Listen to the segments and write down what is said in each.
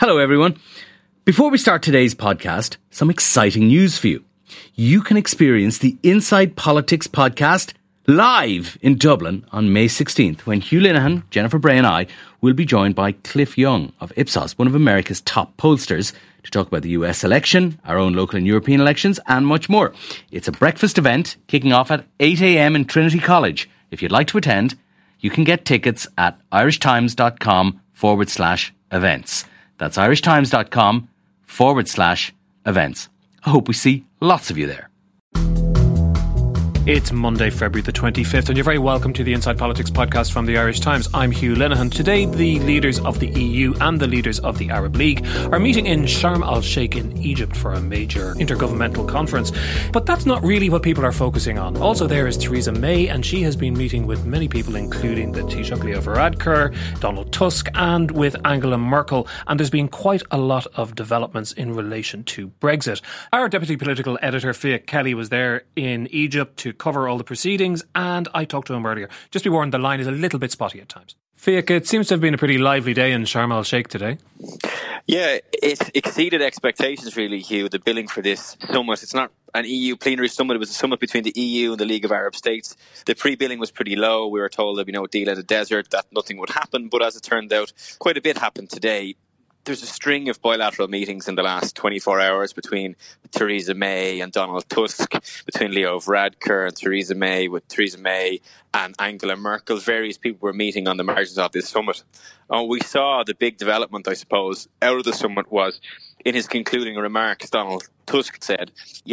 Hello everyone. Before we start today's podcast, some exciting news for you. You can experience the Inside Politics podcast live in Dublin on May 16th when Hugh Linehan, Jennifer Bray and I will be joined by Cliff Young of Ipsos, one of America's top pollsters, to talk about the US election, our own local and European elections and much more. It's a breakfast event kicking off at 8 a.m. in Trinity College. If you'd like to attend, you can get tickets at irishtimes.com/events. That's irishtimes.com/events. I hope we see lots of you there. It's Monday, February the 25th, and you're very welcome to the Inside Politics podcast from the Irish Times. I'm Hugh Linehan. Today, the leaders of the EU and the leaders of the Arab League are meeting in Sharm el-Sheikh in Egypt for a major intergovernmental conference. But that's not really what people are focusing on. Also there is Theresa May, and she has been meeting with many people, including the Taoiseach Leo Varadkar, Donald Tusk, and with Angela Merkel. And there's been quite a lot of developments in relation to Brexit. Our deputy political editor, Fiach Kelly, was there in Egypt to cover all the proceedings, and I talked to him earlier. Just be warned, the line is a little bit spotty at times. Fiach, it seems to have been a pretty lively day in Sharm el-Sheikh today. Yeah, it exceeded expectations really, Hugh, the billing for this summit. It's not an EU plenary summit, it was a summit between the EU and the League of Arab States. The pre-billing was pretty low. We were told there'd be no deal in the desert, that nothing would happen, but as it turned out, quite a bit happened today. There's a string of bilateral meetings in the last 24 hours between Theresa May and Donald Tusk, between Leo Varadkar and Theresa May, with Theresa May and Angela Merkel. Various people were meeting on the margins of this summit. We saw the big development, I suppose, out of the summit was, in his concluding remarks, Donald Tusk said,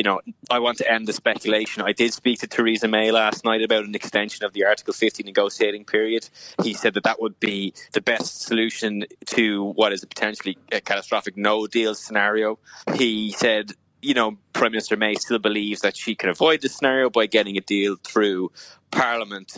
I want to end the speculation. I did speak to Theresa May last night about an extension of the Article 50 negotiating period. He said that would be the best solution to what is a potentially catastrophic no-deal scenario. He said, Prime Minister May still believes that she can avoid this scenario by getting a deal through Parliament.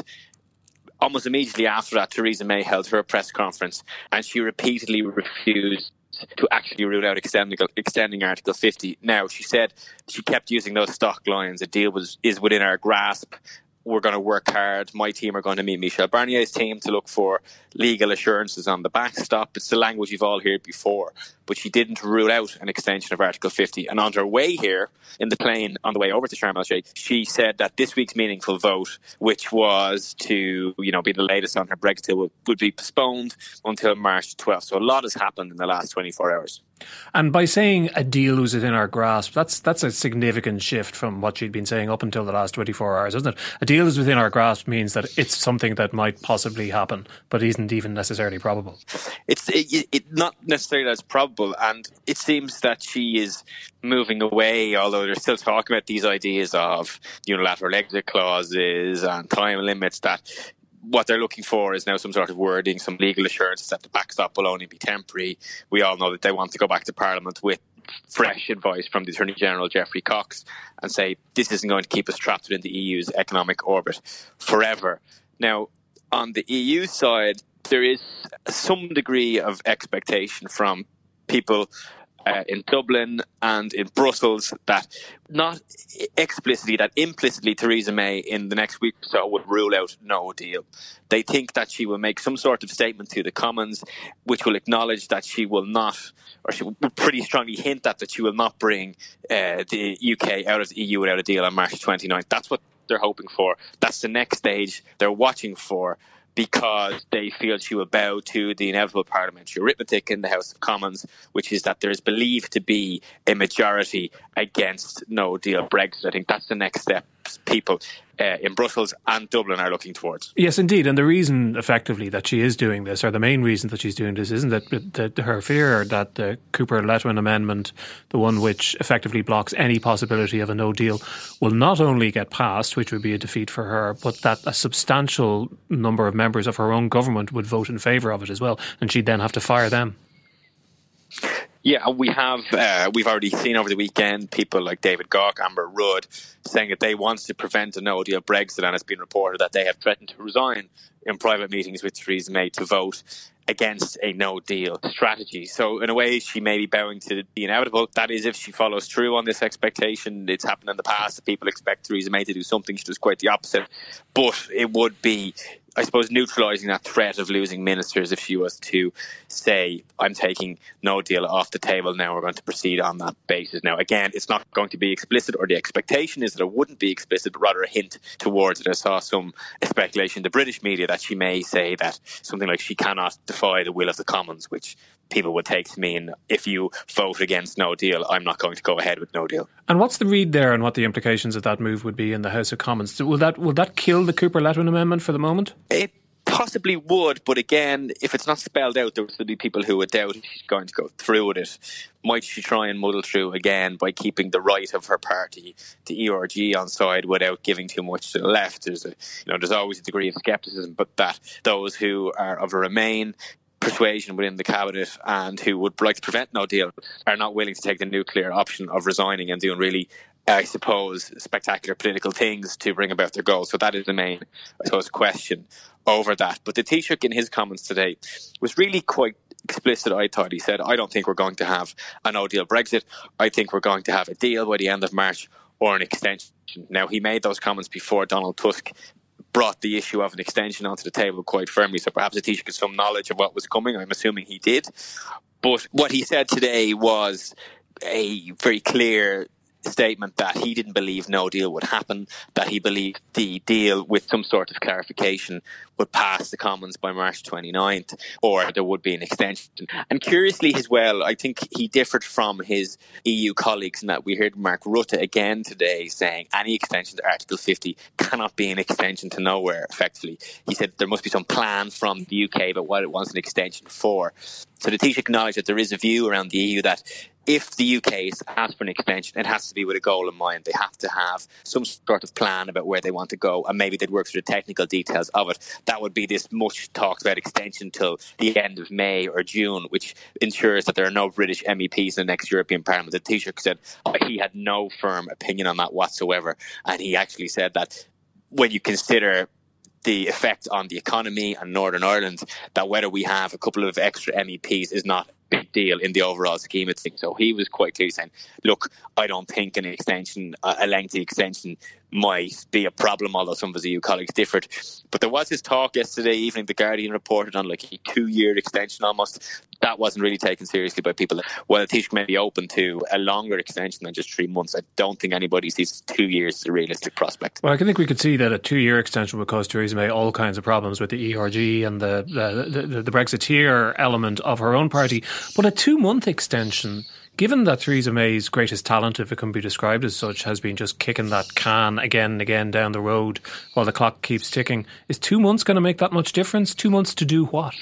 Almost immediately after that, Theresa May held her press conference and she repeatedly refused to actually rule out extending Article 50. Now, she said she kept using those stock lines. A deal is within our grasp. We're going to work hard. My team are going to meet Michel Barnier's team to look for legal assurances on the backstop. It's the language you've all heard before. But she didn't rule out an extension of Article 50. And on her way here, in the plane on the way over to Sharm el-Sheikh, she said that this week's meaningful vote, which was to be the latest on her Brexit deal, would be postponed until March 12th. So a lot has happened in the last 24 hours. And by saying a deal was within our grasp, that's a significant shift from what she'd been saying up until the last 24 hours, isn't it? A deal is within our grasp means that it's something that might possibly happen, but isn't even necessarily probable. It's not necessarily as probable, and it seems that she is moving away, although they're still talking about these ideas of unilateral exit clauses and time limits, that what they're looking for is now some sort of wording, some legal assurances that the backstop will only be temporary. We all know that they want to go back to Parliament with fresh advice from the Attorney General, Geoffrey Cox, and say this isn't going to keep us trapped within the EU's economic orbit forever. Now, on the EU side, there is some degree of expectation from people in Dublin and in Brussels that not explicitly, that implicitly Theresa May in the next week or so would rule out no deal. They think that she will make some sort of statement to the Commons which will acknowledge that she will not, or she will pretty strongly hint that she will not bring the UK out of the EU without a deal on March 29th. That's what they're hoping for. That's the next stage they're watching for, because they feel she will bow to the inevitable parliamentary arithmetic in the House of Commons, which is that there is believed to be a majority against no-deal Brexit. I think that's the next step people in Brussels and Dublin are looking towards. Yes, indeed. And the reason, effectively, that she is doing this, or the main reason that she's doing this, isn't that her fear that the Cooper-Letwin amendment, the one which effectively blocks any possibility of a no-deal, will not only get passed, which would be a defeat for her, but that a substantial number of members of her own government would vote in favour of it as well, and she'd then have to fire them. Yeah, we've already seen over the weekend people like David Gauke, Amber Rudd, saying that they want to prevent a no-deal Brexit, and it's been reported that they have threatened to resign in private meetings with Theresa May to vote against a no-deal strategy. So in a way, she may be bowing to the inevitable. That is, if she follows through on this expectation. It's happened in the past that people expect Theresa May to do something. She does quite the opposite. But it would be I suppose, neutralising that threat of losing ministers if she was to say, I'm taking no deal off the table now, we're going to proceed on that basis. Now, again, it's not going to be explicit, or the expectation is that it wouldn't be explicit, but rather a hint towards it. I saw some speculation in the British media that she may say that something like she cannot defy the will of the Commons, which people would take to mean, if you vote against no deal, I'm not going to go ahead with no deal. And what's the read there, and what the implications of that move would be in the House of Commons? Will that kill the Cooper-Letwin amendment for the moment? It possibly would, but again, if it's not spelled out, there will still be people who would doubt she's going to go through with it. Might she try and muddle through again by keeping the right of her party, the ERG, on side without giving too much to the left? There's always a degree of scepticism, but that those who are of a Remain persuasion within the cabinet and who would like to prevent no deal are not willing to take the nuclear option of resigning and doing really, I suppose, spectacular political things to bring about their goals. So that is the main, I suppose, question over that. But the Taoiseach, in his comments today, was really quite explicit, I thought. He said, I don't think we're going to have a no-deal Brexit. I think we're going to have a deal by the end of March or an extension. Now, he made those comments before Donald Tusk brought the issue of an extension onto the table quite firmly. So perhaps the Taoiseach had some knowledge of what was coming. I'm assuming he did. But what he said today was a very clear statement that he didn't believe no deal would happen, that he believed the deal with some sort of clarification would pass the Commons by March 29th, or there would be an extension. And curiously as well, I think he differed from his EU colleagues in that we heard Mark Rutte again today saying any extension to Article 50 cannot be an extension to nowhere, effectively. He said there must be some plan from the UK about what it wants an extension for. So the Taoiseach acknowledged that there is a view around the EU that if the UK asks for an extension, it has to be with a goal in mind. They have to have some sort of plan about where they want to go, and maybe they'd work through the technical details of it. That would be this much talked about extension till the end of May or June, which ensures that there are no British MEPs in the next European Parliament. The Taoiseach said he had no firm opinion on that whatsoever, and he actually said that when you consider the effect on the economy and Northern Ireland, that whether we have a couple of extra MEPs is not a big deal in the overall scheme of things. So he was quite clearly saying, look, I don't think an extension, a lengthy extension, might be a problem, although some of his EU colleagues differed. But there was this talk yesterday evening, The Guardian reported on like a 2-year extension almost. That wasn't really taken seriously by people. While the Taoiseach may be open to a longer extension than just 3 months, I don't think anybody sees 2 years as a realistic prospect. Well, I think we could see that a 2-year extension would cause Theresa May all kinds of problems with the ERG and the Brexiteer element of her own party. But a 2-month extension, given that Theresa May's greatest talent, if it can be described as such, has been just kicking that can again and again down the road while the clock keeps ticking, is 2 months going to make that much difference? 2 months to do what?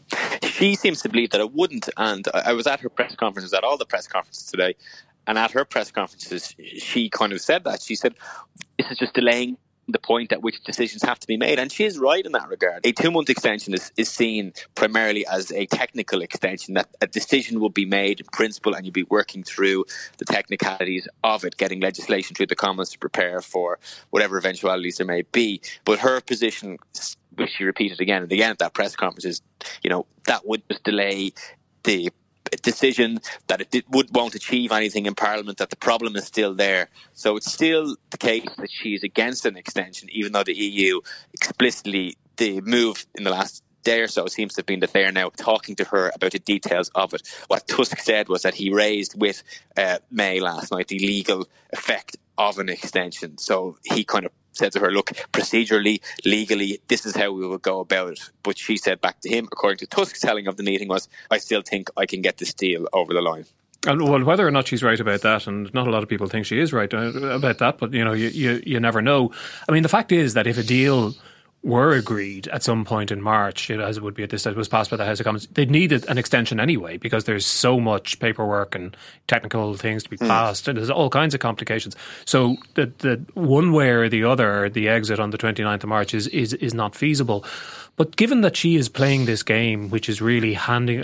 She seems to believe that it wouldn't, and I was at her press conferences, at all the press conferences today, and at her press conferences she kind of said that. She said this is just delaying the point at which decisions have to be made, and she is right in that regard. A 2-month extension is seen primarily as a technical extension, that a decision will be made in principle and you'll be working through the technicalities of it, getting legislation through the Commons to prepare for whatever eventualities there may be. But her position, which she repeated again and again at that press conference, is, that would just delay the decision, that it won't achieve anything in Parliament, that the problem is still there. So it's still the case that she's against an extension, even though the EU explicitly, the move in the last day or so seems to have been that they are now talking to her about the details of it. What Tusk said was that he raised with May last night the legal effect of an extension. So he kind of said to her, look, procedurally, legally, this is how we will go about it. But she said back to him, according to Tusk's telling of the meeting, was, I still think I can get this deal over the line. And well, whether or not she's right about that, and not a lot of people think she is right about that, but you never know. I mean, the fact is that if a deal were agreed at some point in March, as it would be at this stage, was passed by the House of Commons, they'd need an extension anyway, because there's so much paperwork and technical things to be passed, and there's all kinds of complications. So the one way or the other, the exit on the 29th of March is not feasible. But given that she is playing this game, which is really hanging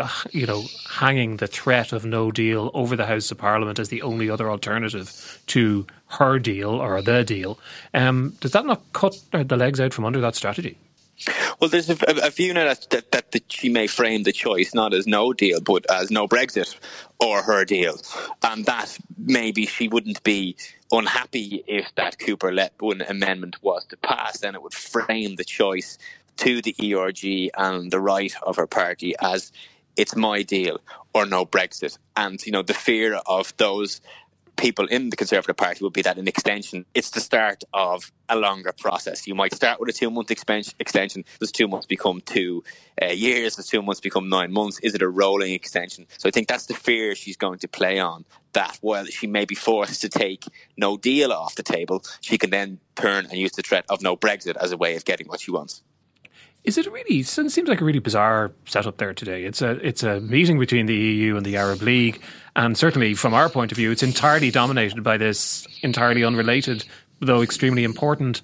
the threat of no deal over the House of Parliament as the only other alternative to her deal or the deal, does that not cut the legs out from under that strategy? Well, there's a view now that she may frame the choice not as no deal, but as no Brexit or her deal. And that maybe she wouldn't be unhappy if that Cooper-Letwin amendment was to pass. Then it would frame the choice to the ERG and the right of her party as it's my deal or no Brexit. And, the fear of those people in the Conservative Party would be that an extension, it's the start of a longer process. You might start with a 2-month extension. Does 2 months become 2 years? Does 2 months become 9 months? Is it a rolling extension? So I think that's the fear she's going to play on, that while she may be forced to take no deal off the table, she can then turn and use the threat of no Brexit as a way of getting what she wants. Is it really? It seems like a really bizarre setup there today. It's a meeting between the EU and the Arab League, and certainly from our point of view, it's entirely dominated by this entirely unrelated, though extremely important,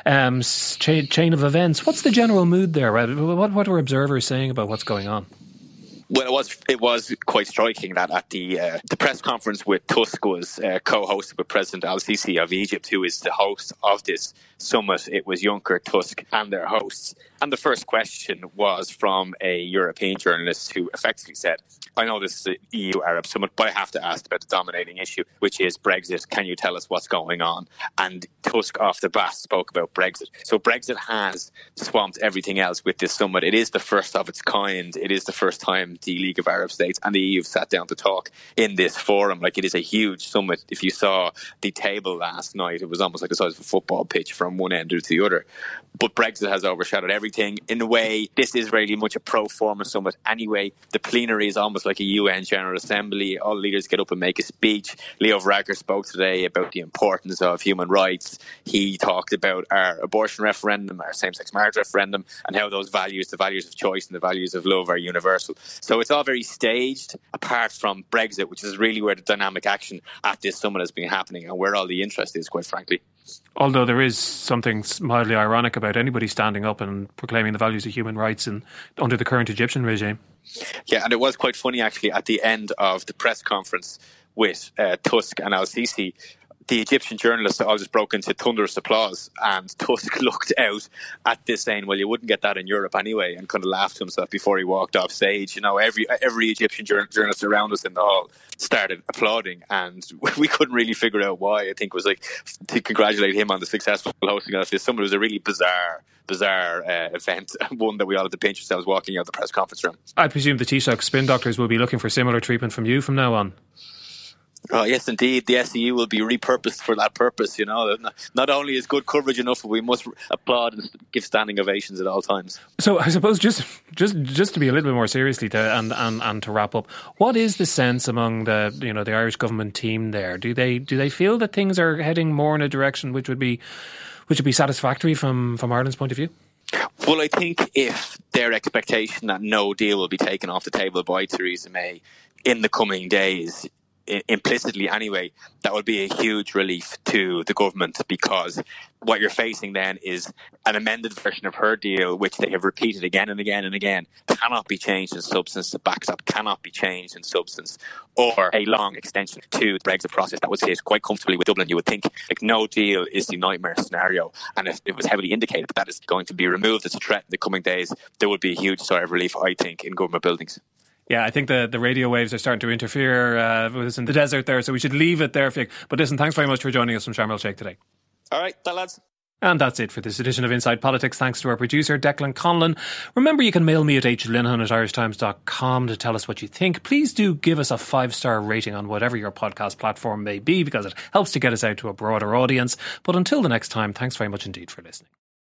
chain of events. What's the general mood there? What are observers saying about what's going on? Well, it was quite striking that at the press conference with Tusk was co-hosted with President Al-Sisi of Egypt, who is the host of this summit. It was Juncker, Tusk and their hosts. And the first question was from a European journalist who effectively said, I know this is an EU-Arab summit, but I have to ask about the dominating issue, which is Brexit. Can you tell us what's going on? And Tusk off the bat spoke about Brexit. So Brexit has swamped everything else with this summit. It is the first of its kind. It is the first time the League of Arab States and the EU have sat down to talk in this forum. Like, it is a huge summit. If you saw the table last night, it was almost like the size of a football pitch from one end to the other. But Brexit has overshadowed everything. In a way, this is really much a pro forma summit anyway. The plenary is almost like a UN General Assembly. All leaders get up and make a speech. Leo Varadkar spoke today about the importance of human rights. He talked about our abortion referendum, our same-sex marriage referendum, and how those values, the values of choice and the values of love, are universal. So it's all very staged, apart from Brexit, which is really where the dynamic action at this summit has been happening and where all the interest is, quite frankly. Although there is something mildly ironic about anybody standing up and proclaiming the values of human rights under the current Egyptian regime. Yeah, and it was quite funny actually at the end of the press conference with Tusk and Al-Sisi. The Egyptian journalists all just broke into thunderous applause, and Tusk looked out at this saying, well, you wouldn't get that in Europe anyway, and kind of laughed to himself before he walked off stage. Every Egyptian journalist around us in the hall started applauding, and we couldn't really figure out why. I think it was like to congratulate him on the successful hosting of this. It was a really bizarre event, one that we all had to pinch ourselves walking out the press conference room. I presume the Taoiseach spin doctors will be looking for similar treatment from you from now on. Oh, yes, indeed. The SEU will be repurposed for that purpose. Not only is good coverage enough, but we must applaud and give standing ovations at all times. So I suppose just to be a little bit more seriously and to wrap up, what is the sense among the Irish government team there? Do they feel that things are heading more in a direction which would be satisfactory from Ireland's point of view? Well, I think if their expectation that no deal will be taken off the table by Theresa May in the coming days, implicitly anyway, that would be a huge relief to the government, because what you're facing then is an amended version of her deal, which they have repeated again and again and again, cannot be changed in substance. The backstop cannot be changed in substance, or a long extension to the Brexit process that was hit quite comfortably with Dublin. You would think like no deal is the nightmare scenario, and if it was heavily indicated that is going to be removed as a threat in the coming days, there would be a huge sigh of relief, I think, in government buildings. Yeah, I think the radio waves are starting to interfere with us in the desert there, so we should leave it there. But listen, thanks very much for joining us from Sharm el-Sheikh today. All right, lads. And that's it for this edition of Inside Politics. Thanks to our producer, Declan Conlon. Remember, you can mail me at hlinehan@irishtimes.com to tell us what you think. Please do give us a 5-star rating on whatever your podcast platform may be, because it helps to get us out to a broader audience. But until the next time, thanks very much indeed for listening.